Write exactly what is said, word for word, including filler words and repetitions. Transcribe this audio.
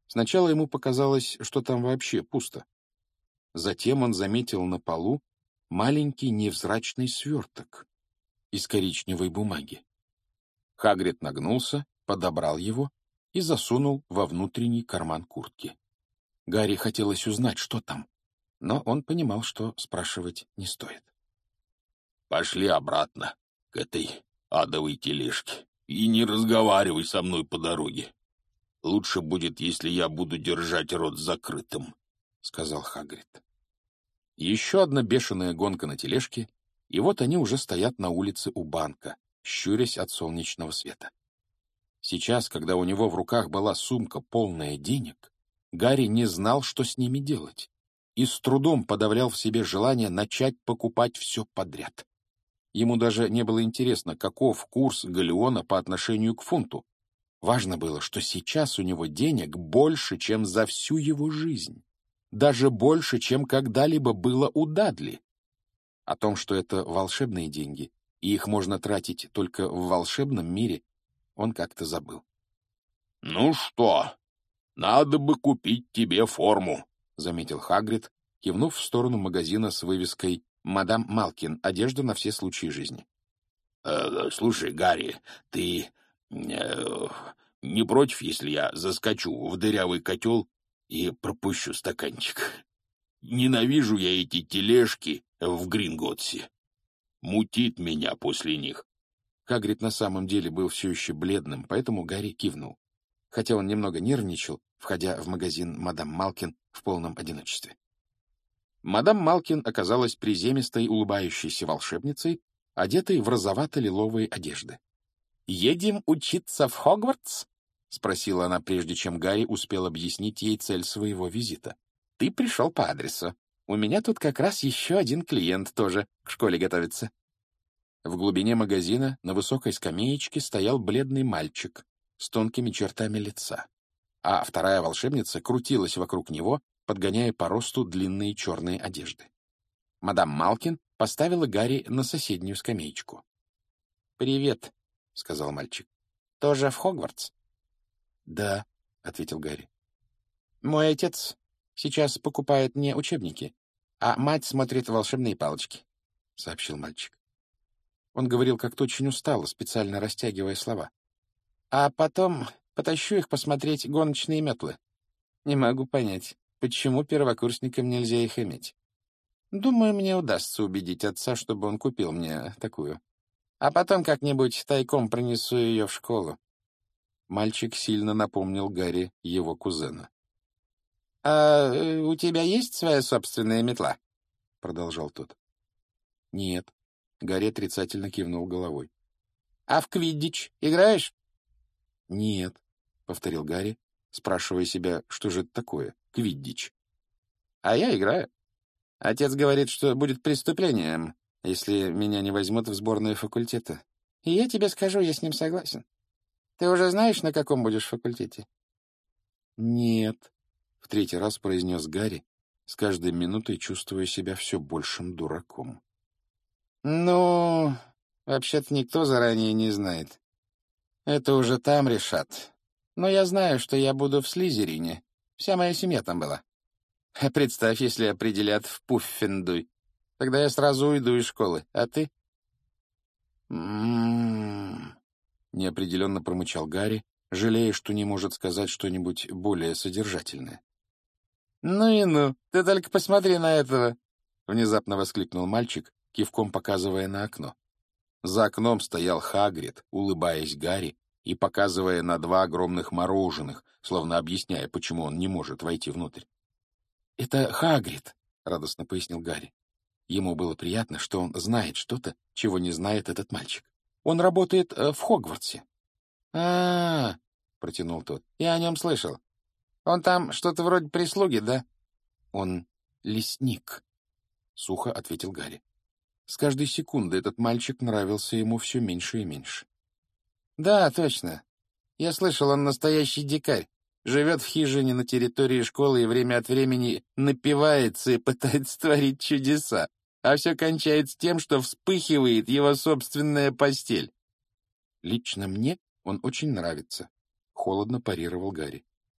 Сначала ему показалось, что там вообще пусто. Затем он заметил на полу маленький невзрачный сверток из коричневой бумаги. Хагрид нагнулся, подобрал его и засунул во внутренний карман куртки. Гарри хотелось узнать, что там, но он понимал, что спрашивать не стоит. «Пошли обратно к этой адовой тележке и не разговаривай со мной по дороге. Лучше будет, если я буду держать рот закрытым», — сказал Хагрид. Еще одна бешеная гонка на тележке, и вот они уже стоят на улице у банка, щурясь от солнечного света. Сейчас, когда у него в руках была сумка, полная денег, Гарри не знал, что с ними делать, и с трудом подавлял в себе желание начать покупать все подряд. Ему даже не было интересно, каков курс галеона по отношению к фунту. Важно было, что сейчас у него денег больше, чем за всю его жизнь. Даже больше, чем когда-либо было у Дадли. О том, что это волшебные деньги, и их можно тратить только в волшебном мире, он как-то забыл. «Ну что, надо бы купить тебе форму», — заметил Хагрид, кивнув в сторону магазина с вывеской «Мадам Малкин. Одежда на все случаи жизни». Э, «Слушай, Гарри, ты э, не против, если я заскочу в дырявый котел и пропущу стаканчик? Ненавижу я эти тележки в Гринготсе. Мутит меня после них». Хагрид на самом деле был все еще бледным, поэтому Гарри кивнул, хотя он немного нервничал, входя в магазин «Мадам Малкин» в полном одиночестве. Мадам Малкин оказалась приземистой, улыбающейся волшебницей, одетой в розовато-лиловые одежды. «Едем учиться в Хогвартс?» — спросила она, прежде чем Гарри успел объяснить ей цель своего визита. «Ты пришел по адресу. У меня тут как раз еще один клиент тоже к школе готовится». В глубине магазина на высокой скамеечке стоял бледный мальчик с тонкими чертами лица, а вторая волшебница крутилась вокруг него, подгоняя по росту длинные черные одежды. Мадам Малкин поставила Гарри на соседнюю скамеечку. «Привет», — сказал мальчик. «Тоже в Хогвартс?» «Да», — ответил Гарри. «Мой отец сейчас покупает мне учебники, а мать смотрит волшебные палочки», — сообщил мальчик. Он говорил как-то очень устало, специально растягивая слова. «А потом потащу их посмотреть гоночные метлы. Не могу понять, почему первокурсникам нельзя их иметь. Думаю, мне удастся убедить отца, чтобы он купил мне такую. А потом как-нибудь тайком принесу ее в школу». Мальчик сильно напомнил Гарри его кузена. «А у тебя есть своя собственная метла?» — продолжал тот. «Нет». Гарри отрицательно кивнул головой. «А в квиддич играешь?» «Нет», — повторил Гарри, спрашивая себя, что же это такое, квиддич. «А я играю. Отец говорит, что будет преступлением, если меня не возьмут в сборную факультета. И я тебе скажу, я с ним согласен. Ты уже знаешь, на каком будешь факультете?» «Нет», — в третий раз произнес Гарри, с каждой минутой чувствуя себя все большим дураком. «Ну, вообще-то никто заранее не знает. Это уже там решат. Но я знаю, что я буду в Слизерине. Вся моя семья там была. Представь, если определят в Пуффендуй. Тогда я сразу уйду из школы. А ты?» «М-м-м», неопределенно промычал Гарри, жалея, что не может сказать что-нибудь более содержательное. «Ну и ну, ты только посмотри на этого!» — внезапно воскликнул мальчик, кивком показывая на окно. За окном стоял Хагрид, улыбаясь Гарри и показывая на два огромных мороженых, словно объясняя, почему он не может войти внутрь. «Это Хагрид», — радостно пояснил Гарри. Ему было приятно, что он знает что-то, чего не знает этот мальчик. «Он работает э, в Хогвартсе». «А-а-а», — протянул тот, — «я о нем слышал. Он там что-то вроде прислуги, да?» «Он лесник», — сухо ответил Гарри. С каждой секунды этот мальчик нравился ему все меньше и меньше. «Да, точно. Я слышал, он настоящий дикарь. Живет в хижине на территории школы и время от времени напивается и пытается творить чудеса, а все кончается тем, что вспыхивает его собственная постель». «Лично мне он очень нравится», — холодно парировал Гарри.